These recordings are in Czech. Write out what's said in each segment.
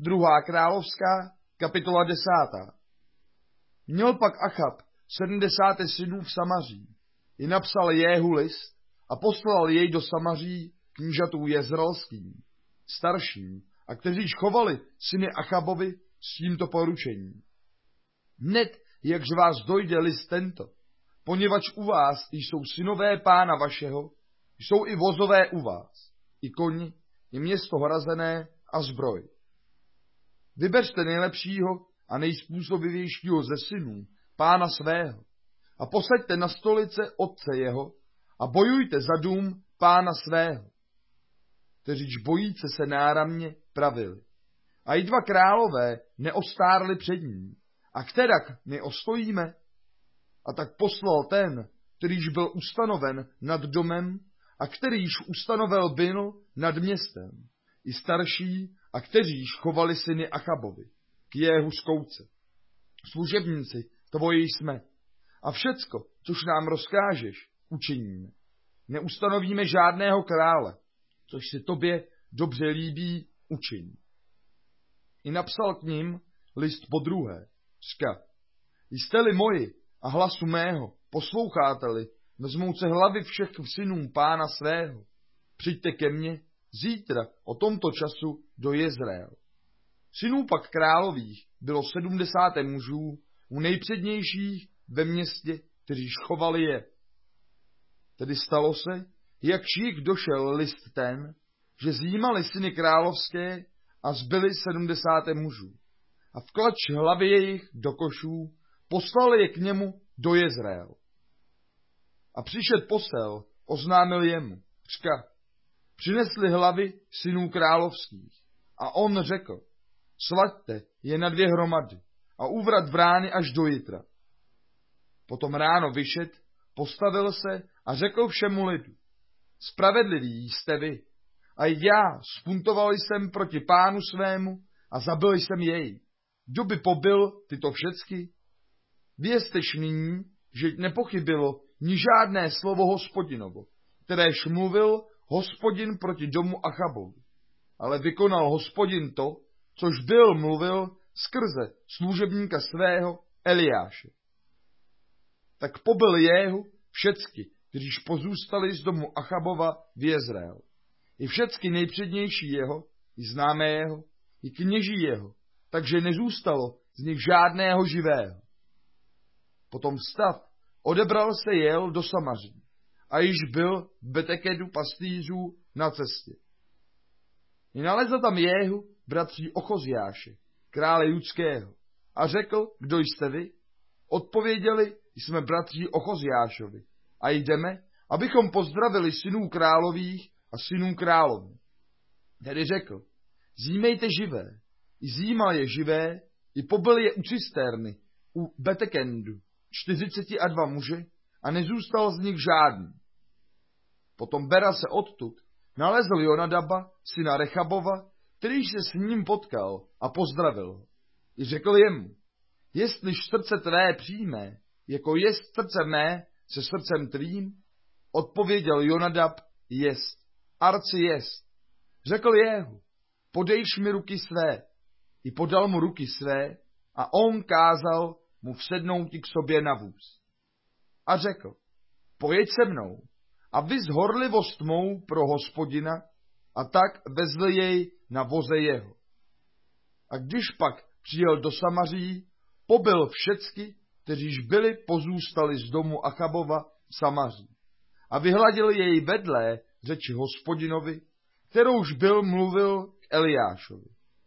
2. královská, kapitola 10. Měl pak Achab 70 synů v Samaří. I napsal Jéhu list a poslal jej do Samaří knížatů jezreelským, starším, a kteří chovali syny Achabovi s tímto poručením. Hned, jakž vás dojde list tento, poněvadž u vás jsou synové pána vašeho, jsou i vozové u vás, i koni, i město hrazené a zbroj. Vybeřte nejlepšího a nejspůsobivějšího ze synů pána svého a posaďte na stolice otce jeho a bojujte za dům pána svého, kteříž bojíce se náramně pravili. A i 2 králové neostárli před ním. A kterak my ostojíme? A tak poslal ten, kterýž byl ustanoven nad domem a kterýž ustanovel byl nad městem, i starší, a kteříž chovali syny Achabovi, k Jéhu zkouce. Služebníci tvoji jsme. A všecko, což nám rozkážeš, učiníme. Neustanovíme žádného krále, což se tobě dobře líbí, učiň. I napsal k ním list podruhé. Řka, jste-li moji a hlasu mého, posloucháte-li, vezmouce hlavy všech synů pána svého, přijďte ke mně zítra o tomto času do Jezreel. Synů pak králových bylo 70 mužů, u nejpřednějších ve městě, kteří chovali je. Tedy stalo se, jak jich došel list ten, že zjímali syny královské a zbyli 70 mužů. A vklač hlavy jejich do košů, poslali je k němu do Jezreel. A přišed posel, oznámil jemu, řka, přinesli hlavy synů královských. A on řekl, slaďte je na 2 hromady a uvrat brány až do jitra. Potom ráno vyšet, postavil se a řekl všemu lidu, spravedliví jste vy, a já spuntoval jsem proti pánu svému a zabil jsem jej. Kdo by pobil tyto všecky? Věztež nyní, že nepochybilo ni žádné slovo Hospodinovo, kteréž mluvil Hospodin proti domu Achabovi. Ale vykonal Hospodin to, což byl mluvil skrze služebníka svého Eliáše. Tak pobil Jéhu všecky, kteříž pozůstali z domu Achabova v Jezreel. I všecky nejpřednější jeho, i známé jeho, i kněží jeho, takže nezůstalo z nich žádného živého. Potom vstav, odebral se jel do Samaří a již byl v Betekedu pastýřů na cestě. I nalezl tam Jéhu, bratří Ochozjáše, krále judského, a řekl, kdo jste vy? Odpověděli, jsme bratří Ochozjášovi a jdeme, abychom pozdravili synů králových a synů královny. Tedy řekl, zjímejte živé, i zjímal je živé, i pobil je u cisterny, u Betekendu, 42 muže, a nezůstal z nich žádný. Potom Bera se odtud nalezl Jonadaba, syna Rechabova, který se s ním potkal a pozdravil ho. I řekl jemu, jestliž srdce tvé přijme, jako jest srdce mé se srdcem tvým, odpověděl Jonadab, jest, arci jest. Řekl Jéhu, podejš mi ruky své. I podal mu ruky své a on kázal mu vsednouti k sobě na vůz. A řekl, pojeď se mnou a vys horlivost mou pro Hospodina, a tak vezl jej na voze jeho. A když pak přijel do Samaří, pobil všecky, kteříž byli pozůstali z domu Achabova v Samaří. A vyhladil jej vedlé řeči Hospodinovi, kterouž byl mluvil k Eliášovi.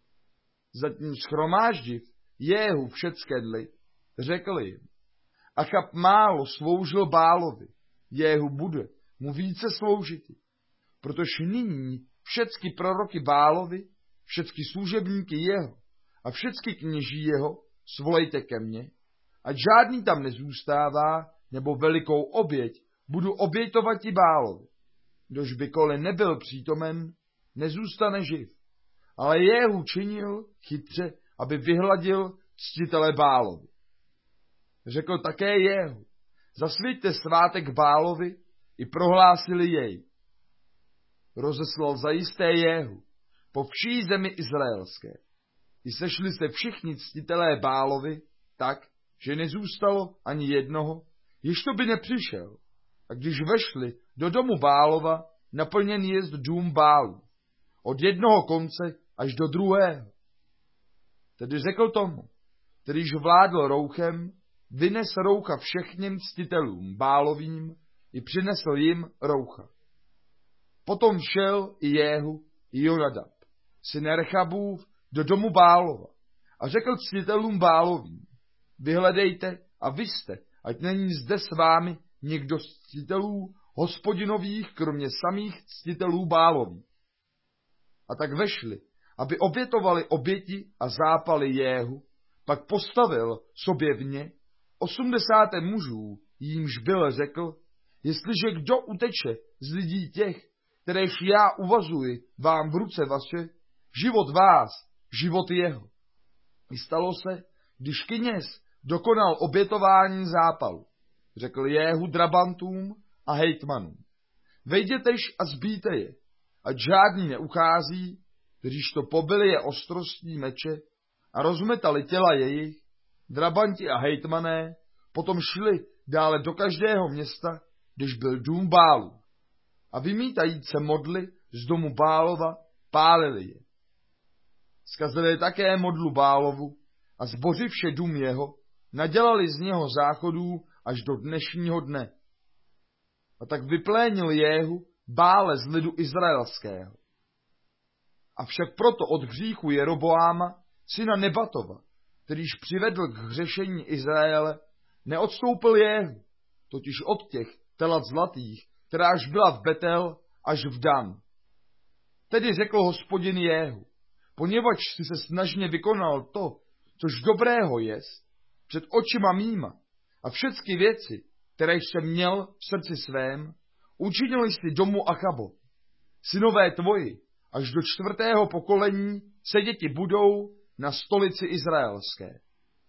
Zatím shromáždiv Jéhu všeckedli, řekl jim, Achab málo sloužil Bálovi, Jéhu bude mu více sloužiti, protože nyní všecky proroky Bálovi, všecky služebníky jeho a všecky kněží jeho svolejte ke mně, ať žádný tam nezůstává, nebo velikou oběť budu obětovat i Bálovi. Kdož bykoli nebyl přítomen, nezůstane živ. Ale Jéhu činil chytře, aby vyhladil ctitele Bálovi. Řekl také Jéhu, zasvěťte svátek Bálovi, i prohlásili jej. Rozeslal zajisté Jéhu po vší zemi izraelské. i sešli se všichni ctitelé Bálovi, tak, že nezůstalo ani jednoho, jež to by nepřišel. A když vešli do domu Bálova, naplněný jest dům Bálu, od jednoho konce až do druhého. Tedy řekl tomu, kterýž vládl rouchem, vynes roucha všechním ctitelům Bálovým i přinesl jim roucha. Potom šel i Jéhu i Jonadab, syn Rechabův, do domu Bálova a řekl ctitelům Bálovým, vyhledejte a vyste, ať není zde s vámi někdo z ctitelů Hospodinových, kromě samých ctitelů Bálových. A tak vešli, aby obětovali oběti a zápaly Jéhu, pak postavil sobě vně 80 mužů, jímž byl řekl, jestliže kdo uteče z lidí těch, kteréž já uvazuji vám v ruce vaše, život vás, život jeho. I stalo se, když kněz dokonal obětování zápalu, řekl Jéhu drabantům a hejtmanům, vejdětež a zbíte je, ať žádný neuchází, kteříž to pobili je ostrostí meče a rozmetali těla jejich, drabanti a hejtmané potom šli dále do každého města, když byl dům Bálu. A vymítajíce modly z domu Bálova pálili je. Zkazili také modlu Bálovu a zbořivše dům jeho, nadělali z něho záchodů až do dnešního dne. A tak vyplénil Jéhu Bále z lidu izraelského. Avšak proto od hříchu Jeroboáma, syna Nebatova, kterýž přivedl k hřešení Izraele, neodstoupil Jéhu, totiž od těch telat zlatých, kteráž byla v Betel až v Dan. Tedy řekl Hospodin Jéhu, poněvadž si se snažně vykonal to, což dobrého jest, před očima mýma, a všechny věci, které jsem měl v srdci svém, učinili si domu Achabo. Synové tvoji, až do 4. pokolení seděti budou na stolici izraelské.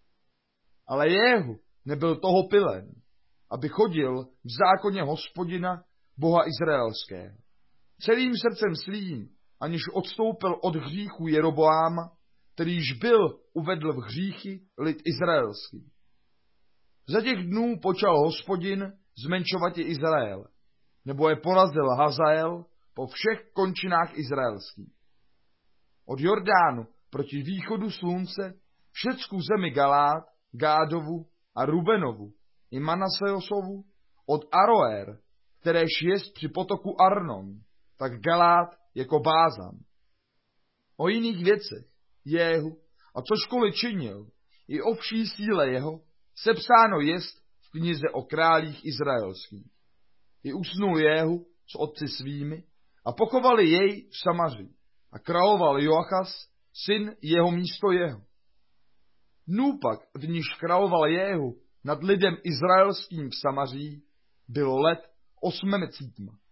Ale Jéhu nebyl toho pilen, aby chodil v zákoně Hospodina, Boha izraelského. Celým srdcem svým, aniž odstoupil od hříchu Jeroboáma, kterýž byl uvedl v hříchy lid izraelský. Za těch dnů počal Hospodin zmenšovat je Izrael, nebo je porazil Hazael po všech končinách izraelských. Od Jordánu proti východu slunce všecku zemi Galát, Gádovu a Rubenovu i Manaseosovu, od Aroer, kteréž jest při potoku Arnon, tak Galát jako Bázan. O jiných věcech Jéhu a cožkoliv činil, i o vší síle jeho, sepsáno jest v knize o králích izraelských. I usnul Jéhu s otci svými a pochovali jej v Samaři a královal Joachas, syn jeho místo jeho. Dnů pak, v níž královal Jéhu nad lidem izraelským v Samaří, bylo let 8.